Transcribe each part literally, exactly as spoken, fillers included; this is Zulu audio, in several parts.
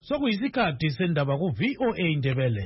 sokuyisikhathi sendaba ku V O A Indebele.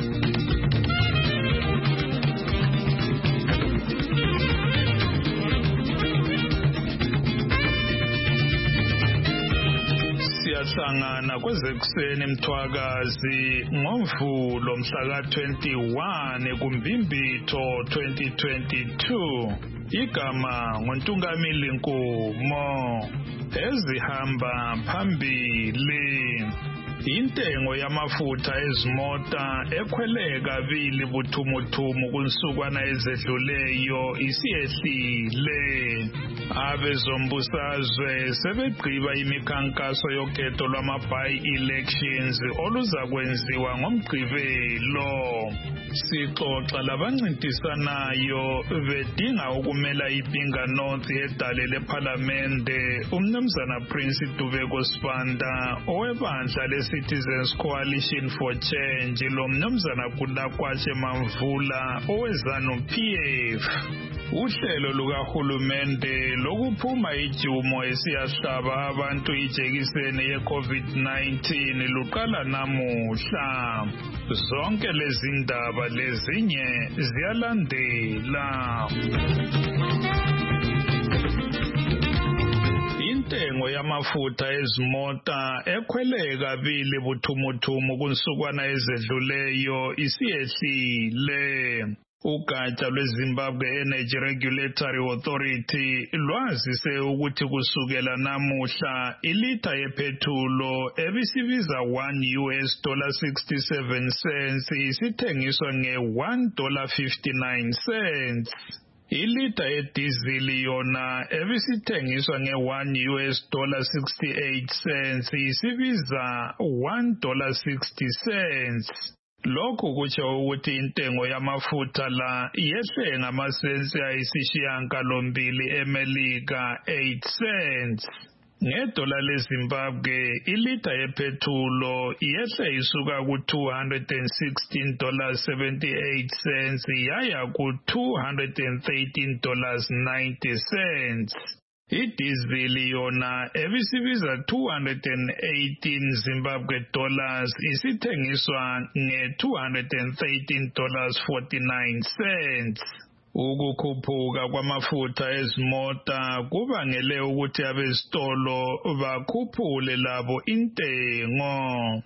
Siyahlangana kwezekuseni Mthwakazi ngoMvulo mhla ka twenty-one kuMbimbitho twenty twenty-two. Igama nguNtungamili Nkumo. Ezihamba phambili. Intengo yamafutha ezimota ekhwele kabili buthumuthumu kunsukwana ezedluleyo isiyehlile. Abezombusazwe sebegqiba imikhankaso yokhetho lwama-by-elections oluzakwenziwa ngoMgqibelo. Sixoxa labancintisanayo bedinga ukumela iPinga North edale lePhalamende uMnumzana Prince Dubeko Sibanda owebandla leCitizens Coalition for Change lo Mnumzana Kudakwatshe Mamvula oweZANU-P F. Uhlelo lukahulumende lokuphuma ijumo esiyahlaba abantu ijekiseni ye-COVID nineteen luqala namuhla. Zonke lezi ndaba lezinye ziyalandela. Intengo yamafutha ezimota ekhwele kabili buthumuthumu kunsukwana ezedluleyo isiyehlile. Ugatsha lweZimbabwe Energy Regulatory Authority lwazise ukuthi kusukela namuhla ilitha yephethulo ebisibiza one U S dollar sixty-seven cents isithengiswa nge one dollar fifty-nine cents. Ilitha yedizili yona ebisithengiswa nge one U S dollar sixty-eight cents isibiza one dollar sixty cents. Lokhu kutsho ukuthi intengo yamafutha la yehle ngamasensi ayisishiyagalombili eMelika eight cents. Ngedola leZimbabwe ilitha yephethulo yehle isuka ku two hundred sixteen dollars seventy-eight cents yaya ku two hundred thirteen dollars ninety cents. Idizili yona ebisibiza two hundred eighteen Zimbabwe dollars isithengiswa nge two hundred thirteen dollars forty-nine cents. Ukukhuphuka kwamafutha ezimota kubangele ukuthi abezitolo bakhuphule labo intengo.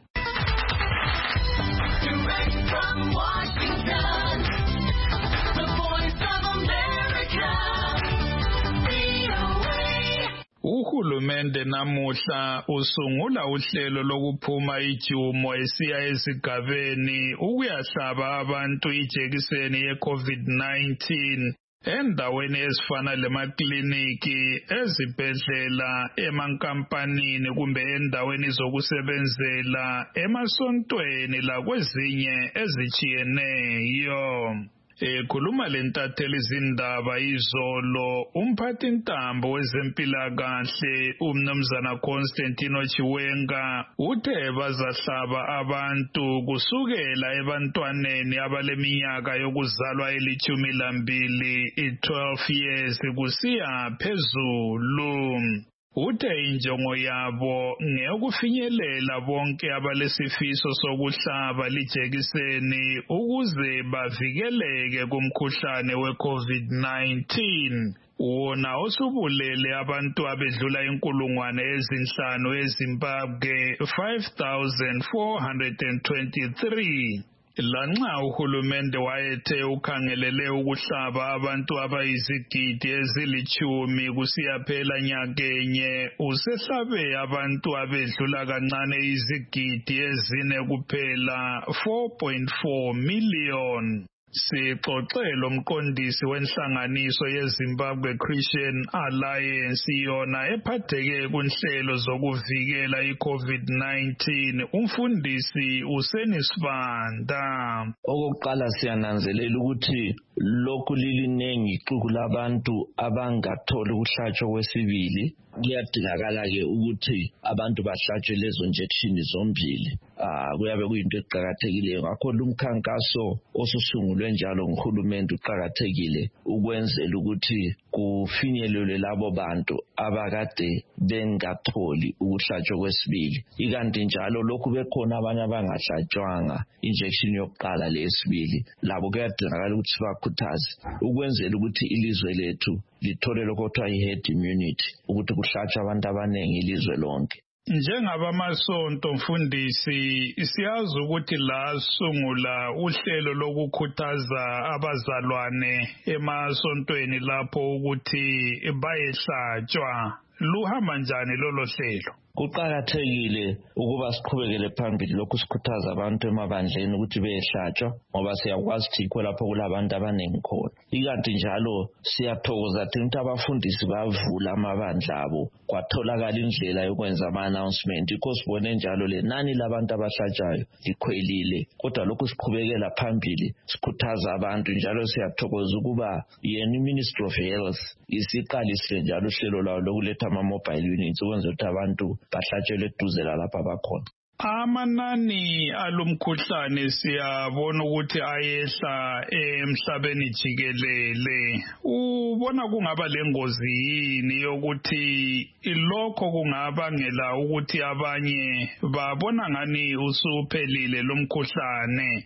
Uhulumende namuhla usungula uhlelo lokuphuma ijumo esiya esigabeni ukuyahlaba abantu ijekiseni ye-COVID nineteen endaweni ezifana lemakliniki, ezibhedlela, emankampanini kumbe endaweni zokusebenzela, emasontweni lakwezinye ezitshiyeneyo. Ekhuluma lentatheli izindaba izolo umphathintambo wezempilakahle uMnumzana Constantino Chiwenga uthe bazahlaba abantu kusukela ebantwaneni abaleminyaka yokuzalwa elithumi lambili twelve years kusiya phezulu. Uthe injongo yabo ngeyokufinyelela bonke abalesifiso sokuhlaba lijekiseni ukuze bavikeleke kumkhuhlane we-COVID nineteen. Wona osubulele abantu abedlula inkulungwane ezinhlanu eZimbabwe five thousand four hundred twenty-three. Lanxa uhulumende wayethe ukhangelele ukuhlaba abantu abayizigidi ezilithumi kusiyaphela nyakenye usehlabe abantu abedlula kancane izigidi ezine kuphela four point four million. Sixoxele umqondisi wenhlanganiso yeZimbabwe Christian Alliance yona ephatheke kunhlelo zokuvikela i-COVID nineteen umfundisi Useni Sibanda. Okokuqala siyananzelela ukuthi lokhu lilinengi ixuku labantu abangatholi ukuhlatshwa kwesibili. Kuyadingakala ke ukuthi abantu bahlatshwe lezo injection zombili. Ah kuyabe kuyinto eqhakathekileyo. Ngakho lumkhankaso osusungulwe njalo nguhulumende uqhakathekile ukwenzela ukuthi kufinyelelwe labo bantu abakade bengatholi ukuhlatshwa kwesibili. Ikanti njalo lokhu bekhona abanye abangahlatshwanga injection yokuqala lesibili, labo kuyadingakala ukuthi bakhuthaze ukwenzela ukuthi ilizwe lethu lithole lokho kuthiwa i-herd immunity, ukuthi kuhlatshwe abantu abaningi ilizwe lonke. Njengabamasonto mfundisi, siyazi ukuthi la sungula uhlelo lokukhuthaza abazalwane emasontweni lapho ukuthi bayehlatshwa. Luhamba njani lolo hlelo? Kuqakathekile ukuba siqhubekele phambili lokhu sikhuthaza abantu emabandleni ukuthi beyehlatshwa, ngoba siyakwazi ukuthi yikho lapho kulabantu abaningi khona. Ikanti njalo siyathokoza ukuthi abafundisi bavula amabandla abo kwatholakala indlela yokwenza ama-announcement. Yikho sibone njalo le nani labantu abahlatshayo likhwelile, kodwa lokhu siqhubekela phambili sikhuthaza abantu. Njalo siyathokoza ukuba yena i-Ministry of Health isiqalisile njalo uhlelo lawo lokuletha ama-mobile units ukwenzela ukuthi abantu bahlatshelwe eduze lalapha abakhona. Amanani alumkhuhlane siyabona ukuthi ayehla emhlabeni jikelele. Ubona kungaba lengozi yini yokuthi lokho kungabangela ukuthi abanye babona ngani usuphelile lomkhuhlane,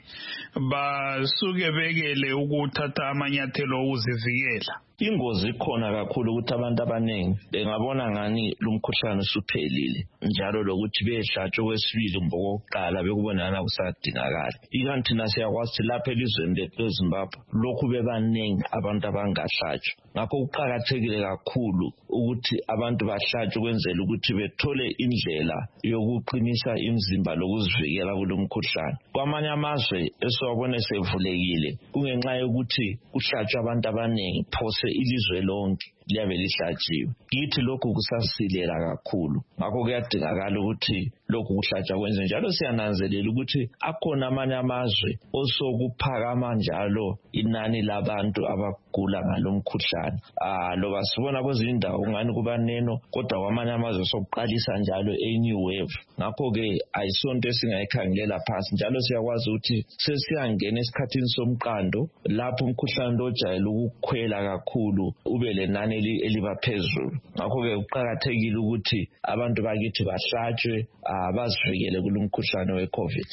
basuke bekele ukuthatha amanyathelo okuzivikela? Ingozi ikhona kakhulu ukuthi abantu abaningi bengabona ngani lumkhuhlane usuphelile, njalo lokuthi behlatshwe kwesibili mbokokuqala bekubonana kusadingakala. Ikanti thina siyakwazi ukuthi lapha elizweni lethu eZimbabwe lokhu bebaningi abantu abangahlatshwa. Ngakho kuqakathekile kakhulu ukuthi abantu bahlatshwe ukwenzela ukuthi bethole indlela yokuqinisa imizimba lokuzivikela kulomkhuhlane. Kwamanye amazwe esiwabone sevulekile kungenxa yokuthi kuhlatshwa abantu abaningi phose ilizwe lonke liyabe lihlatshiwe. Kithi lokhu kusasilela kakhulu, ngakho kuyadingakala ukuthi lokhu kuhlatshwa kwenze. Njalo siyananzelela ukuthi akhona amanye amazwe osokuphakama njalo inani labantu abagula ngalomkhuhlane. Ah loba sibona kwezinye indawo ungani kuba neno, kodwa kwamanye amazwe sokuqalisa njalo e-new wave. Ngakho ke ayisonto esingayikhangelela phansi. Njalo siyakwazi ukuthi sesiyangena esikhathini somqando lapho umkhuhlane ojayele ukukhwela kakhulu ube lenani eliba phezulu. Ngakho ke kuqakathekile ukuthi abantu bakithi bahlatshwe bazivikele kulomkhuhlane we-COVID.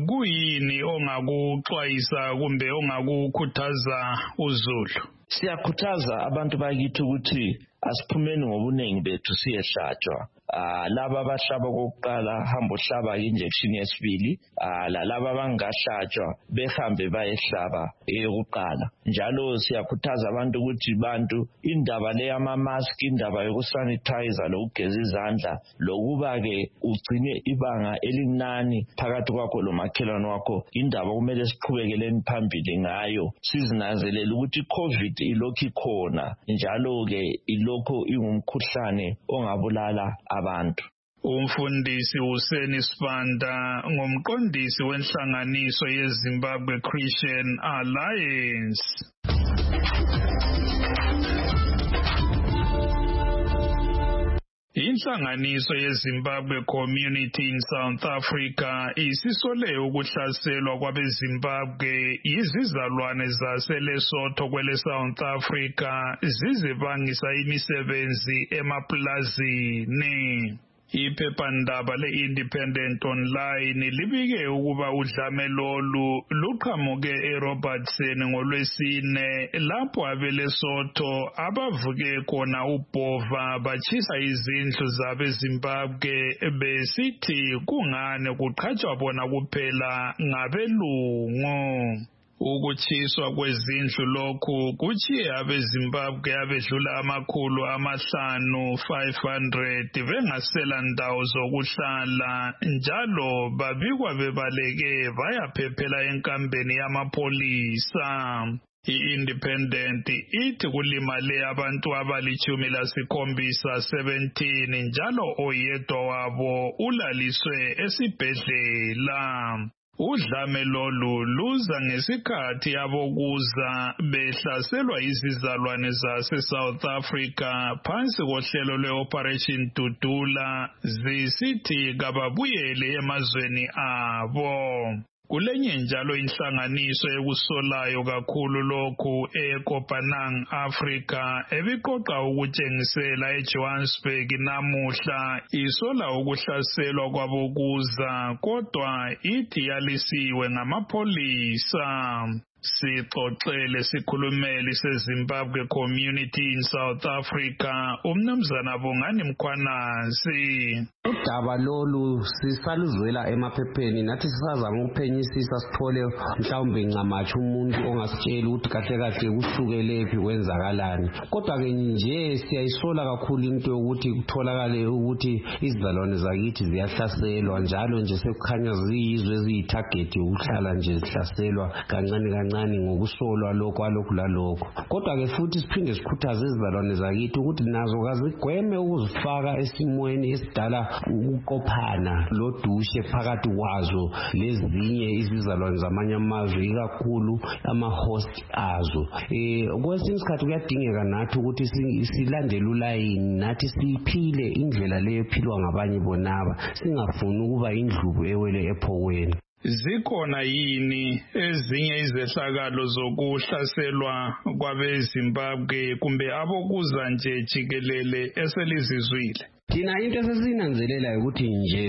Kuyini ongakuxwayisa kumbe ongakukhuthaza uZulu? Siyakhuthaza abantu bakithi ukuthi asiphumeni ngobuningi bethu siyehlatshwa. Ah laba abahlaba kokuqala hamba uhlaba injection yesibili, ah laba abangahlatshwa behambe bayehlaba eyokuqala. Njalo siyakhuthaza abantu ukuthi bantu indaba le yama mask, indaba yokusanitizer lokugeza izandla, lokuba ke ugcine ibanga elinani phakathi kwakho lomakhelwane wakho, indaba kumele siqhubekeleni phambili ngayo. Sizinanzelela ukuthi COVID ilokhu ikhona, njalo ke ilokhu ingumkhuhlane ongabulala abantu. Umfundisi Hussein Sibanda ngumqondisi wenhlanganiso yeZimbabwe Christian Alliance. Inhlanganiso yeZimbabwe Community in South Africa isisole ukuhlaselwa kwabeZimbabwe izizalwane zaseLesotho kwele South Africa zizibangisa imisebenzi emaplazini. Iphephandaba le-Independent Online libike ukuba udlame lolu luqhamuke eRobertson ngolwesine lapho abeLesotho abavuke khona ubhova bachisa izindlu zabeZimbabwe besithi kungane kuqhatshwa bona kuphela ngabelungu. Ukuchiswa kwezindlu lokhu kuchiye abeZimbabwe abedlula amakhulu amahlanu five hundred bengasela ndawo zokuhlala, njalo babikwa bebaleke bayaphephela enkambeni yamapolisa. I-Independent ithi kulimale abantu abalichumi lasikhombisa seventeen, njalo oyedwa wabo ulaliswe esibhedlela. Udlame lolu luza ngesikhathi abokuza behlaselwa izizalwane zase-South Africa phansi kohlelo lwe-Operation Dudula zisithi kababuyele emazweni abo. Kulenye njalo inhlanganiso ekusolayo kakhulu lokhu eKopanang Africa ebiqoqa ukutshengisela eJohannesburg namuhla isola ukuhlaselwa kwabokuza kodwa ithi yalisiwe ngamapolisa. Sixoxele sikhulumeli seZimbabwe Community in South Africa umnumzana Bongani Mkhwanazi. Udaba lolu sisaluzwela emaphepheni nathi sisazama ukuphenyisisa sithole mhlawumbe ncamatshe umuntu ongasitshela ukuthi kahle kahle kushukelephi kwenzakalani. Kodwa ke nje siyayisola kakhulu into yokuthi kutholakale ukuthi izizalwane zakithi ziyahlaselwa njalo nje sekukhanya ziyizwe eziyitarget yokuhlala nje zihlaselwa kancane kancane ngokusolwa lokho alokhu lalokho. Kodwa ke futhi siphinde sikhuthaze izizalwane zakithi ukuthi nazo kazigweme ukuzifaka esimweni esidala ukuqophana lodushe phakathi kwazo lezinye izizalwane zamanye amazwe ikakhulu ama-host azo. Eh kwesinye isikhathi kuyadingeka nathi ukuthi silandele ulayini nathi siphile indlela leyo ephilwa ngabanye bonaba singafuni ukuba indlubu ewele ephokweni. Zikhona yini ezinye izehlakalo zokuhlaselwa kwabeZimbabwe kumbe abokuza nje jikelele eselizizwile? Thina into esesinanzelela ukuthi nje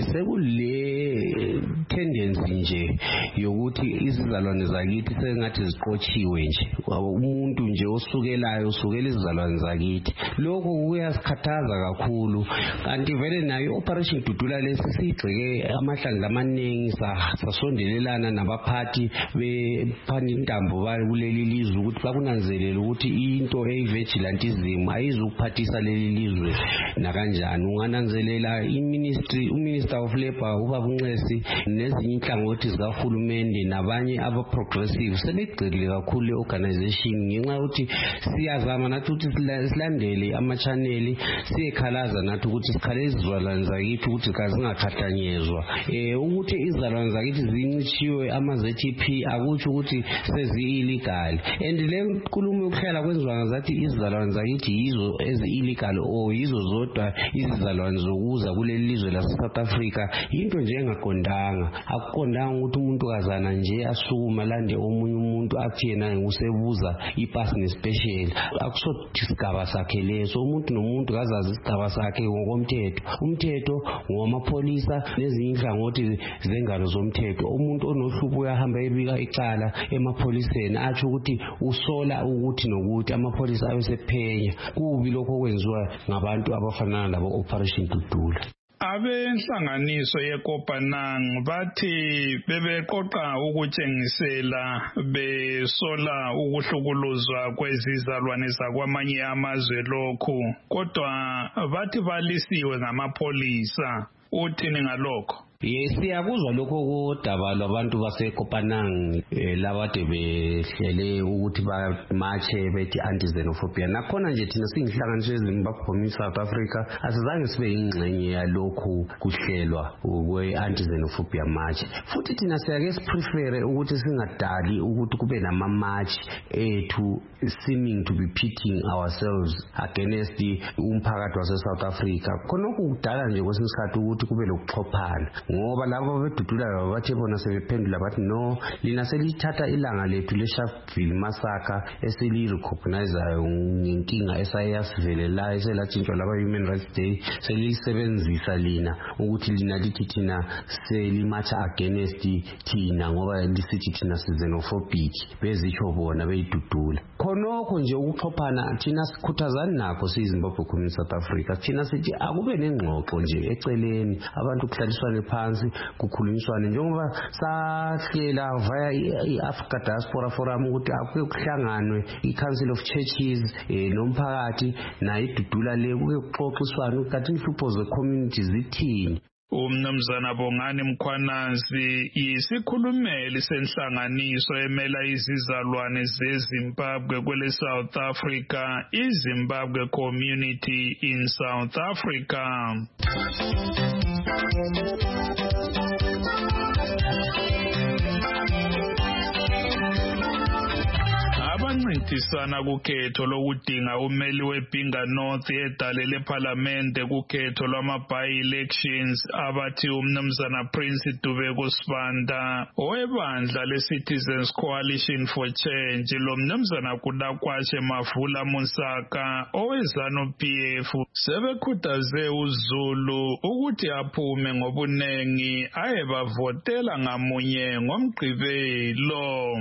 sekule tendency nje yokuthi izizalwane zakithi sengathi ziqotshiwe nje. Umuntu nje osukelayo usukela izizalwane zakithi. Lokho kuyasikhathaza kakhulu. Kanti vele nayo operation Dudula lesi sigxeke amahlandla amaningi sasondelelana nabaphathi bephanintambo bayo kuleli lizwe ukuthi bakunanzelela ukuthi into eyivigilantism ayizukuphathisa leli lizwe nakanjani. Ungananzelela iministry uminister of labor ubaba uNcesi nezinye inhlangothi zikahulumende nabanye aba-progressive sebegxile kakhulu le-organization ngenxa yokuthi siyazama nathi ukuthi silandele ama-chaneli siyekhalaza nathi ukuthi sikhale izizalwane zakithi ukuthi kazingakhahlanyezwa. Um ukuthi izizalwane zakithi zincitshiwe ama-Z T P akutsho ukuthi sezi-illegal and le nkulumo yokuhlala kwenziwa ngazathi izizalwane zakithi yizo ezi-illegal or yizo zodwa izizalwane zokuza kuleli lizwe lase-South Africa into nje engaqondanga. Akuqondanga ukuthi umuntu kazana nje asukuma lande omunye umuntu athi yena ngusebuza ipasi nespecial. Akusothi isigaba sakhe leso. Umuntu nomuntu kazazi isigaba sakhe ngokomthetho. Umthetho ngowamapolisa nezinye inhlangothi zengalo zomthetho. Umuntu onohlupho uyahamba ebika icala emapholiseni atsho ukuthi usola ukuthi nokuthi amapolisa abesephenya. Kubi lokho okwenziwa ngabantu abafana labo operation Dudula. Abenhlanganiso yeKopanang bathi bebeqoqa ukutshengisela besola ukuhlukuluzwa kwezizalwane zakwamanye amazwe lokhu kodwa bathi balisiwe ngamapolisa. Uthini ngalokho? Yes, siyakuzwa lokho kodaba lwabantu baseKopanang labade behlele ukuthi bamache bethi anti-xenophobia. Nakhona nje thina siyinhlanganiso eZimbabwe Community South Africa asizange sibe yingxenye yalokhu kuhlelwa kwe-anti-xenophobia march. Futhi thina siyake siprefere ukuthi singadali ukuthi kube nama-march ethu seeming to be pitting ourselves against umphakathi wase-South Africa. Khonokho kudala nje kwesinye isikhathi ukuthi kube lokuxhophana. Ngoba labo bedudula bathe bona sebephendula bathi no lina selithatha ilanga lethu leSharpeville massacre esilirecognizeayo ngenkinga esayasivelela eselatshintshwa laba Human Rights Day selisebenzisa lina ukuthi lina lithi thina selimacha against thina ngoba lisithi thina xenophobic bezitsho bona beyidudula. Khonokho nje ukuxhophana thina sikhuthazana nakho siyiZimbabwe Community South Africa. Thina sithi akube nengxoxo nje eceleni abantu kuhlaliswane phansi kukhulunyiswane njengoba sahlela via i-Africa Diaspora Forum ukuthi akuke kuhlanganwe i-Council of Churches nomphakathi nayo idudula le kuke kuxoxiswane ukuthi inhlupho ze-community zithini. Umnumzana Bongani Mkhwanazi yisikhulumeli senhlanganiso emela izizalwane zeZimbabwe kwele South Africa, iZimbabwe Community in South Africa. abancintisana kukhetho lokudinga umeli weBhinga North edale lephalamende kukhetho lwama-by-elections abathi umnumzana Prince Dubeko Sibanda owebandla le-Citizens Coalition for Change lo mnumzana Kudakwashe Mavula Musaka oweZANU P F sebekhuthaze uZulu ukuthi aphume ngobunengi ayebavotela ngamunye ngoMgqibelo.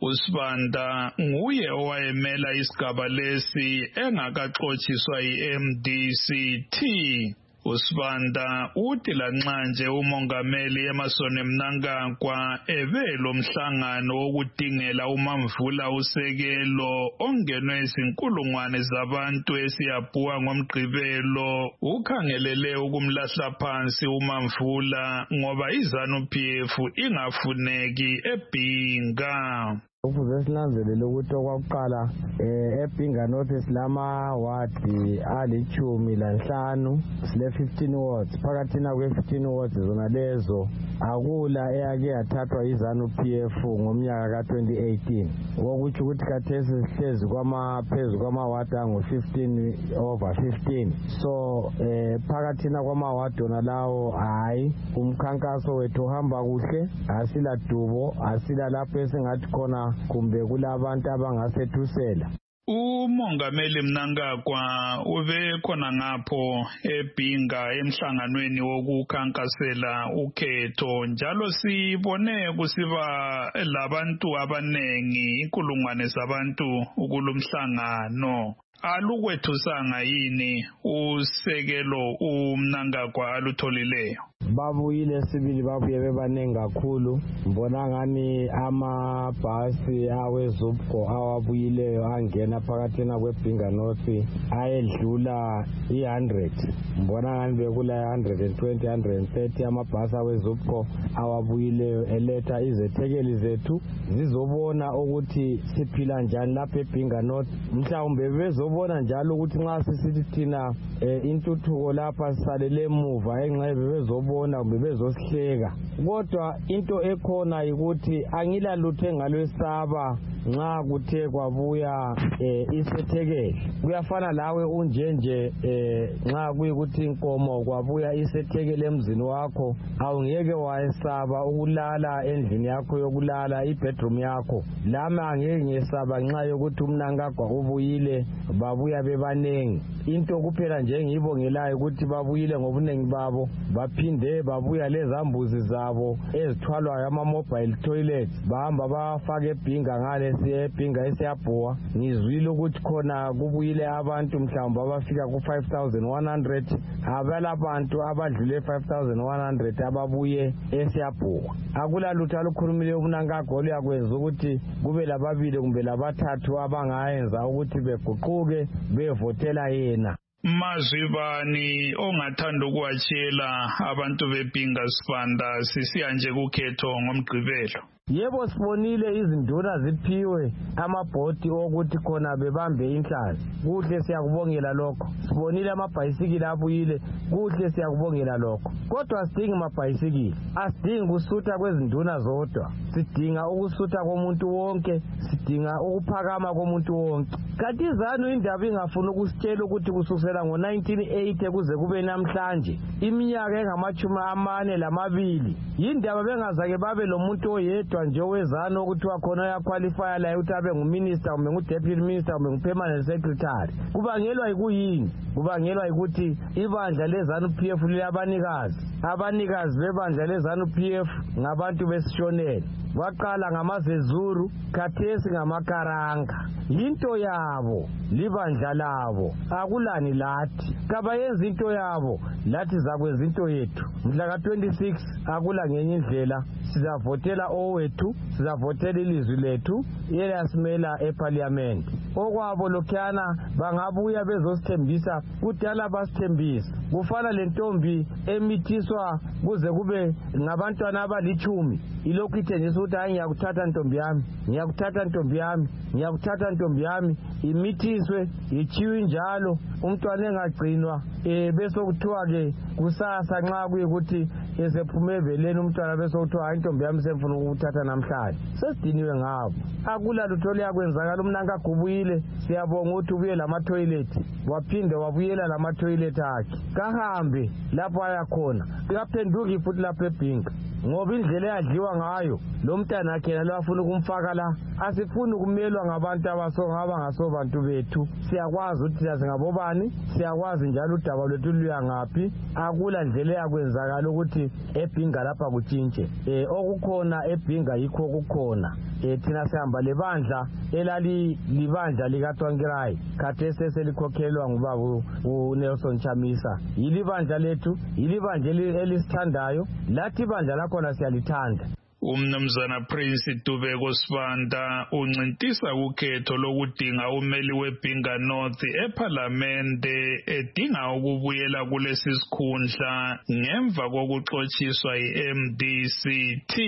uSibanda nguye owayemela isigaba lesi engakaxotshiswa i-M D C T. uSibanda uthi lanxa nje umongameli Emmerson Mnangagwa ebelo mhlangano wokudingela uMamvula usekelo ongenwe izinkulungwane zabantu esiyabhuwa ngoMgqibelo ukhangelele ukumlahla phansi uMamvula ngoba iZANU P F ingafuneki eBhinga. Ukuze silanzelele ukuthi okwakuqala eh eBhinga North silama wadi alichumi lanhlanu sile fifteen wards phakathi na kwe fifteen wards zona lezo akula eyake yathathwa iZANU P F ngomnyaka ka twenty eighteen okuthi ukuthi kathesi sihlezi kwama phezulu kwama wadi angu fifteen over fifteen so eh phakathi na kwama wadi ona lawo hayi umkhankaso wethu uhamba kuhle asila dubo asila lapho esingathi khona kumbe kulabantu abangasethusela. Umongameli Mnangagwa ube khona ngapho eBhinga emhlanganweni wokukhankasela ukhetho njalo sibone kusiba labantu abanengi inkulungwane zabantu kulomhlangano. Alukwethusanga yini usekelo uMnangagwa alutholileyo? Babuyile sibili babuye bebanengi kakhulu mbona ngani amabhasi awezubco awabuyileyo angena phakathi na kweBhinga North ayedlula one hundred mbona ngani bekula one hundred twenty one hundred thirty amabhasi awezubco awabuyileyo eletha izethekeli zethu zizobona ukuthi siphila njani lapha eBhinga North mhlawumbe bezobona njalo ukuthi nxa sisithi thina intuthuko lapha sisalele emuva enxebe bezobona bona bezosihleka kodwa into ekhona ukuthi angilalutho engalwesaba nxa kuthe kwabuya isethekeli kuyafana lawe unjenje nxa kuyikuthi inkomo kwabuya isethekeli emzini wakho awungeke wayesaba ukulala endlini yakho yokulala ibedroom yakho lami angeke ngesaba nxa yokuthi uMnangagwa ubuyile babuya bebanengi into kuphela nje ngibongelayo ukuthi babuyile ngobunengi babo baphinde babuya lezambuzi zabo ezithwalwayo ama mobile toilets bahamba bafaka eBhinga ngale siye eBhinga esiyabhuwa ngizwile ukuthi khona kubuyile abantu mhlawumbe abafika ku five thousand one hundred abalabantu abadlule five thousand one hundred ababuye esiyabhuwa akulalutho alukhulumile uMnangagwa oluyakwenza ukuthi kube lababili kumbe labathathu abangayenza ukuthi beguquke bevotela yena. Mazibani ongathanda ukuwatshela abantu beBhinga Sibanda sisiya nje kukhetho ngoMgqibelo? Yebo sibonile izinduna ziphiwe amabhodi ukuthi khona bebambe inhlazi kuhle siyakubongela lokho sibonile amabhayisikili abuyile kuhle siyakubongela lokho kodwa sidinga amabhayisikili asidingi kusutha kwezinduna zodwa sidinga ukusutha komuntu wonke sidinga ukuphakama komuntu wonke kanti iZANU indaba ingafuna ukusitshela ukuthi kusukela ngo nineteen eighty kuze kube namhlanje iminyaka engamachumi amane lamabili yindaba bengazake babe lo muntu oyedwa nje weZANU ukuthi wakhona uyaqualify la ukuthi abe nguminister kumbe ngudeputy minister kumbe ngupermanent secretary kubangelwa yikuyini kubangelwa ukuthi ibandla leZANU P F liyabanikazi abanikazi bebandla leZANU P F ngabantu besishonele waqala ngamazezuru khathesi ngamakaranga into yabo libandla labo akulani lathi kabayenza into yabo lathi zakwenza into yethu mhla ka twenty-six akula ngenye indlela sizavotela owethu sizavotela ilizwi lethu eliyasimela eParliament okwabo lokhana bangabuya bezosithembisa kudala basithembisa kufana lentombi emithiswa kuze kube ngabantwana abalichumi ilokhu ithenjisa ukuthi hayi ngiyakuthatha ntombi yami ngiyakuthatha ntombi yami ngiyakuthatha ntombi yami imithiswe ichiwe njalo umntwana engagcinwa eh bese kuthiwa ke kusasa nxa kuyikuthi esephume eveleni umntwana bese kuthiwa hayi intombi yami semfuna ukuthatha namhlanje sesidiniwe ngabo akula lutho oluyakwenzakala. Umnanka agubuyile, siyabonga ukuthi ubuye lama-toilet, waphinde wabuyela lama-toilet akhe. Kahambe lapho ayakhona, kaphenduki futhi lapho eBhinga, ngoba indlela eyadliwa ngayo lo mntana akhe nalo afuna ukumfaka la. Asifuni ukumelwa ngabantu abasongaba ngasobantu bethu. Siyakwazi ukuthi thina singabobani, siyakwazi njalo udaba lwethu luya ngaphi. Akula ndlela eyakwenzakala ukuthi eBhinga lapha kutshintshe. Eh okukhona eBhinga yikho okukhona. Eh thina sihamba lebandla elali libandla likaTwangirai, khathesi selikhokhelwa ngubaba uNelson Chamisa. Yilibandla lethu, yilibandla elisithandayo, lathi ibandla lakhona siyalithanda. Umnumzana Prince Dubeko Sibanda uncintisa ukhetho lokudinga umeli weBhinga North eParlamente edinga ukubuyela kulesi sikhundla ngemva kokuxotshiswa yi-M D C T.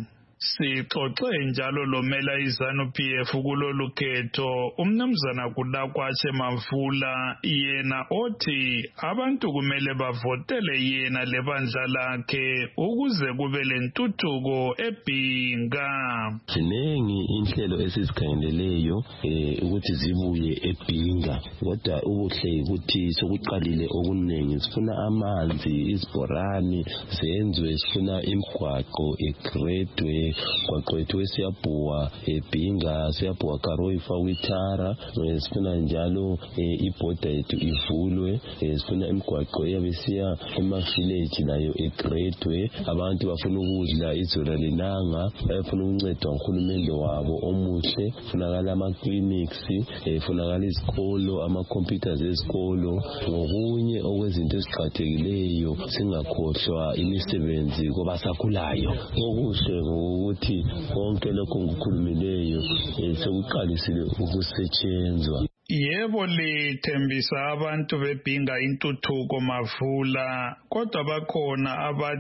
Sixoxe njalo lomela iZanu P F kulolu khetho umnumzana Kudakwatshe Mavula, yena othi abantu kumele bavotele yena lebandla lakhe ukuze kube lentuthuko eBhinga. Zinengi inhlelo esizikhangeleleyo eh ukuthi zibuye eBhinga, kodwa ubuhle ukuthi sokuqalile okuningi. Sifuna amanzi, izibhorani zenzwe, sifuna imigwaqo egredwe, kwaqwethu siyabhuwa eBhinga, siyabhuwa Karoi Fawitara, sifuna njalo ibhoda yethu ivulwe, sifuna imigwaqo yabesiya ema-village nayo egredwe. Abantu bafuna ukudla izolo linanga, bafuna ukuncedwa nguhulumende wabo omuhle. Funakala ama-clinics, funakala izikolo, ama-computers ezikolo, ngokunye okwezinto eziqakathekileyo. Singakhohlwa imisebenzi kwabasakhulayo. Okuhle ukuthi konke lokho ngokukhulumileyo sekuqalisile ukusetshenzwa. Yebo, lithembisa abantu beBhinga intuthuko Mavula, kodwa bakhona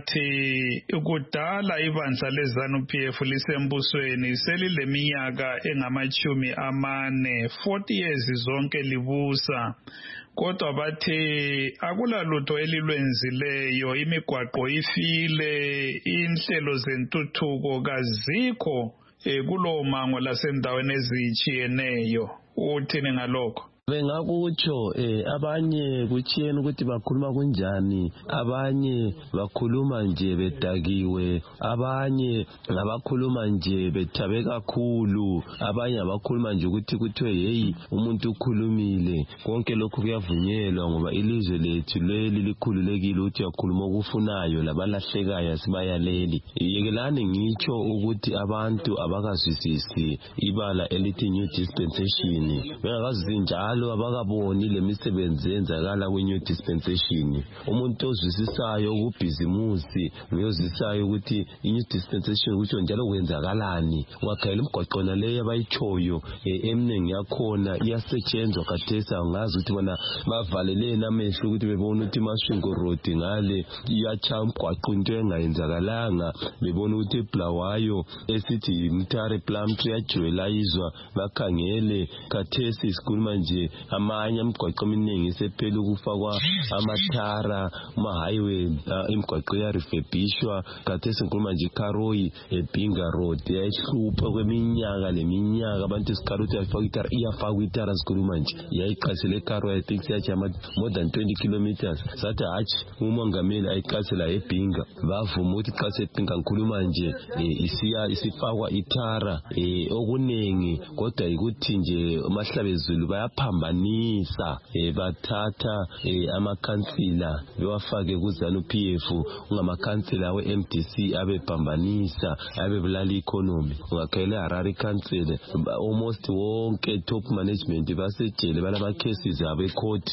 abathi kudala ibandla leZanu P F lisembusweni selileminyaka engamachumi amane, forty years zonke libusa. Kodwa bathi akulalutho elilwenzileyo, imigwaqo ifile, inhlelo zentuthuko kazikho kulo mango lasendaweni ezitshiyeneyo. Uthini ngalokho? Bengakutsho eh abanye kuchiyena ukuthi bakhuluma kunjani, abanye bakhuluma nje bedakiwe, abanye ngabakhuluma nje bethabe kakhulu, abanye abakhuluma nje ukuthi kuthiwe hey umuntu ukhulumile. Konke lokho kuyavunyelwa ngoba ilizwe lethu leli likhululekile ukuthi yakhuluma okufunayo, labalahlekayo sibayaleli. Yekelani ngitsho ukuthi abantu abakazwisisi ibala elithi new dispensation, bengakazi njalo abakaboni lemisebenzi yenzakala kwi-new dispensation. Umuntu ozwisisayo kubhizimusi uyozwisayo ukuthi i-new dispensation kutsho njalo kwenzakalani. Wakhayela imigwaqo leyo abayichoyo eminengi yakhona iyasetshenzwa khathesi, angazi ukuthi bona bavaleleni amehlo ukuthi bebone ukuthi Masvingo Road ngale iyacha umgwaqo into engayenzakalanga, bebone ukuthi eBulawayo esithi Mtare Plum Tree yajwayelizwa, bakhangele khathesi isikhuluma nje amanye imigwaqo eminingi sephela ukufakwa amathara ama-highway, imigwaqo yarefurbishwa. Khathesi ngikhuluma nje Karoi eBhinga Road yayihlupha kweminyaka leminyaka, abantu esikhala ukuthi yafakwa ithara, iyafakwa ithara sikhuluma nje, yayiqasela eKaroi, I think siyajama more than twenty kilometers. Sathi hatshi umongameli ayiqasela eBhinga, bavuma ukuthi iqase eBhinga. Ngikhuluma nje isiya isifakwa ithara okuningi, kodwa yikuthi nje uMahlabezulu bayaphambanisa, bathatha amakhansila bewafake kuZanu P F, ungamakhansila we-M D C abephambanisa, abebulala economy. Ungakhayela Harare Council almost wonke top management basejele, balama cases abo ecourt.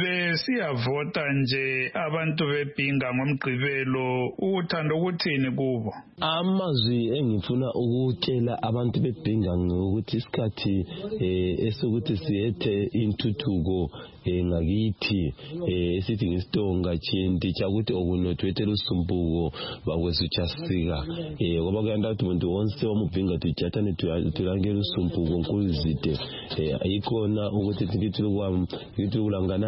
Besiyavota nje abantu beBhinga ngomgqibelo, uthanda ukuthini kubo? Amazwi engifuna ukutshela abantu beBhinga ngokuthi isikhathi esokuthi siyethe intuthuko ngakithi esithi ngistonga chinti chakuthi okunothwethela usumbuko bakwesutshasika ngoba kuyanda ukuthi umuntu wonke wamuBhinga tujatane tulangela usumbuko nkulizide ayikona ukuthi ngithi kwami ngithi kulangana M D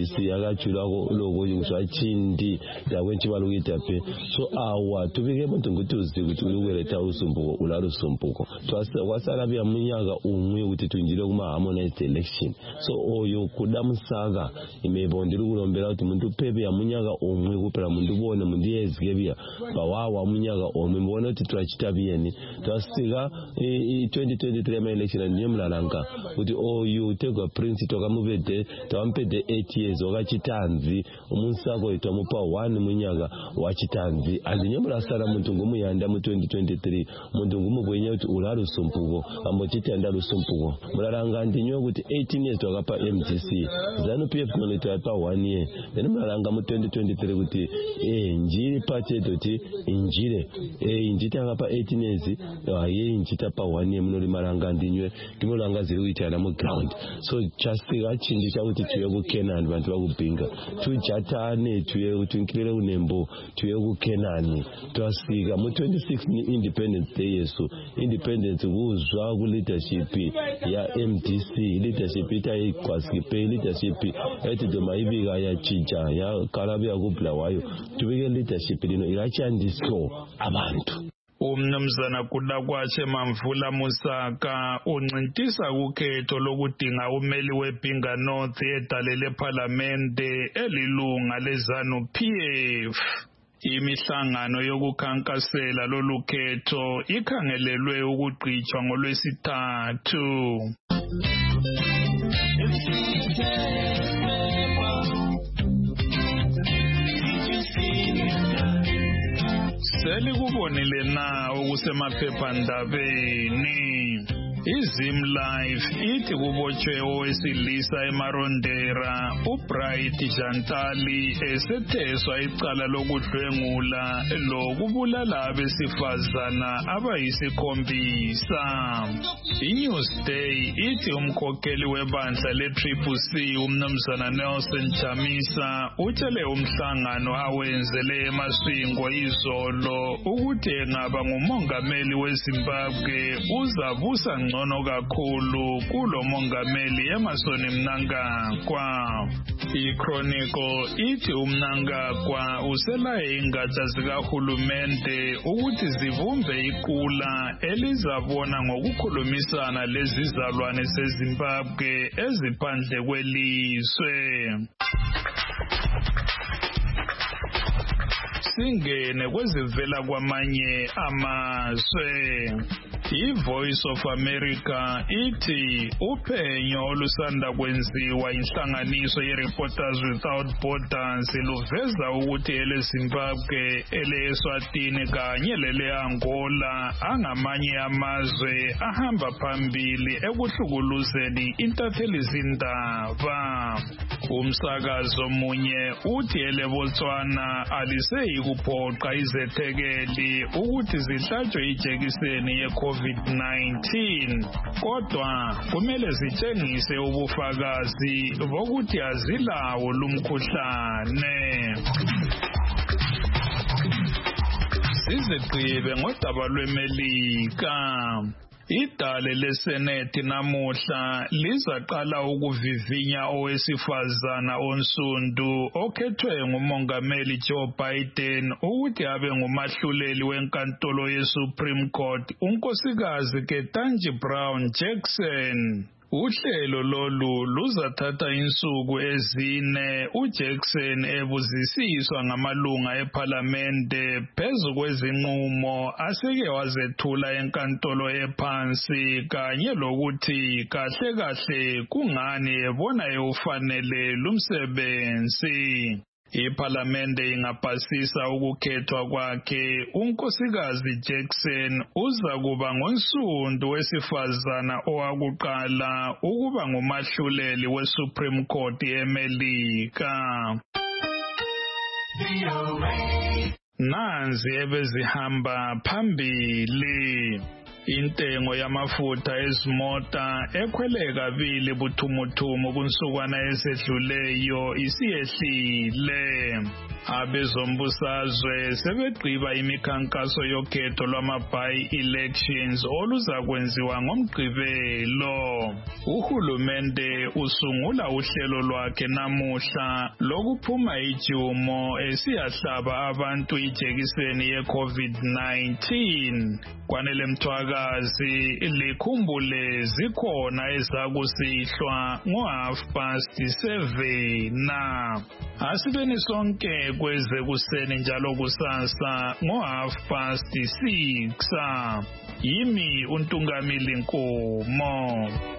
C akajula lokho ngisho chindi yakwenchiba lokitape so awa tubike muntu ukuthi uzi ukuthi ukuletha usumbuko ulalo usumbuko twasala bya munyaka umwe ukuthi tunjile kuma harmonized election so oyo kudamusaka imebondira ukulombera ukuthi muntu pepe ya munyaka umwe kuphela muntu ubone muntu yezike bya bawawa munyaka umwe mbona ukuthi twachita biyeni twasika i twenty twenty-three ama election ndiye mlalanga kuti oyo tegwa prince tokamubede tawampede eight years wakachitanzi umusako itamupa one munyaka wachitanzi andinyemura sala muntu ngumuyanda mu twenty twenty-three muntu ngumubwenye kuti ulalo sumpuko ambochitenda lusumpuko mlalanga ndinyo kuti eighteen years wakapa M D C zanu P F monitor pa one year then mlalanga mu twenty twenty-three kuti eh njiri party doti injire eh njita kapa eighteen years aye njita pa one year munoli malanga ndinyo kimolanga ziri kuitana mu ground so just gachindika kuti tuye ku Kenani bantu bakubhinga tujatane tuye utinkilele unembo tuye ku Kenani twasika mu twenty-six ni Independence Day yesu independence kuzwa ku leadership ya M D C leadership ita ikwasipe leadership ethi doma ibika ya chicha ya kalabya kubulawayo tubike leadership lino irachandiso abantu. Umnumzana Kudakwache Mamvula Musaka uncintisa ukhetho lokudinga umeli weBhinga North edalele parliamente elilunga leZanu P F. Imihlangano yokukhankasela lolu khetho ikhangelelwe ukugqitshwa ngolwesithathu. Selikubonile na okusemaphephandabeni. iZim Life ithi kubotshwe owesilisa eMarondera uBright Jantali esetheswa icala lokudlwengula lokubulala abesifazana abayisikhombisa. iNewsday ithi umkhokheli webandla le-Triple C umnumzana Nelson Chamisa utshele umhlangano awenzele eMasvingo izolo ukuthi engaba ngumongameli weZimbabwe uzabusa ngcono kakhulu kulo mongameli Emmerson Mnangagwa. iChronicle ithi uMnangagwa uselaye ingatsha zikahulumende ukuthi zivumbe iqula elizabona ngokukhulumisana lezizalwane zeZimbabwe eziphandle kwelizwe. Singene kwezivela kwamanye amazwe. iVoice of America ithi uphenyo olusanda kwenziwa inhlanganiso yeReporters Without Borders luveza ukuthi eleZimbabwe, eleSwatini kanye lele-Angola angamanye amazwe ahamba phambili ekuhlukuluzeni intathelizindaba. Umsakazo munye uthi eleBotswana aliseyi kuphoqa izethekeli ukuthi zihlatshwe ijekiseni ye-COVID nineteen kodwa kumele zitshengise ubufakazi bokuthi azilawo lumkhuhlane. Sizigqibe ngodaba lweMelika. Idale leSenethi namuhla lizaqala ukuvivinya owesifazana onsundu okhethwe ngumongameli Joe Biden ukuthi abe ngumahluleli wenkantolo yeSupreme Court unkosikazi Ketanji Brown Jackson. Uhlelo lolu luzathatha insuku ezine uJackson ebuzisiswa ngamalunga eParlamente phezu kwezinqumo aseke wazethula enkantolo ephansi kanye lokuthi kahle kahle kungani ebona ewufanele lumsebenzi. iParlamente ingapasisa ukukhethwa kwakhe unkosikazi Jackson uza kuba ngonsundu wesifazana owakuqala ukuba ngumahluleli weSupreme Court eMelika. Nanzi ebezihamba phambili. Intengo yamafutha ezimota ekhwele kabili buthumuthumu kunsukwana esedluleyo isiyehlile. Abezombusazwe sebegqiba imikhankaso yokhetho lwama-by-elections oluzakwenziwa ngoMgqibelo. Uhulumende usungula uhlelo lwakhe namuhla lokuphuma ijumo esiyahlaba abantu ijekiseni ye-COVID nineteen. Kwanele Mthwakazi likhumbule zikhona ezakusihlwa ngo-half past seven na. Asibeni sonke kweze kuseni njalo kusasa ngo-half past six. Yimi uNtungamili Nkomo.